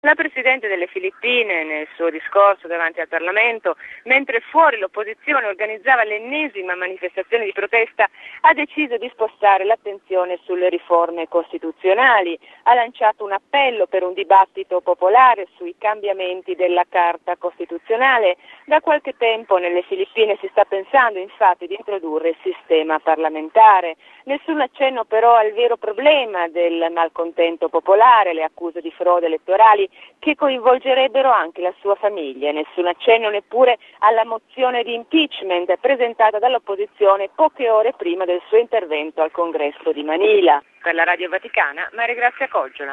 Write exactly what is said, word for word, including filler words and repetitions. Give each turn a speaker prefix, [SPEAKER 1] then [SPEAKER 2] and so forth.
[SPEAKER 1] La Presidente delle Filippine, nel suo discorso davanti al Parlamento, mentre fuori l'opposizione organizzava l'ennesima manifestazione di protesta, ha deciso di spostare l'attenzione sulle riforme costituzionali. Ha lanciato un appello per un dibattito popolare sui cambiamenti della Carta Costituzionale. Da qualche tempo nelle Filippine si sta pensando infatti di introdurre il sistema parlamentare. Nessun accenno però al vero problema del malcontento popolare, le accuse di frode elettorali che coinvolgerebbero anche la sua famiglia. Nessun accenno neppure alla mozione di impeachment presentata dall'opposizione poche ore prima del suo intervento al Congresso di Manila. Per la Radio Vaticana, Maria Grazia Coggiola.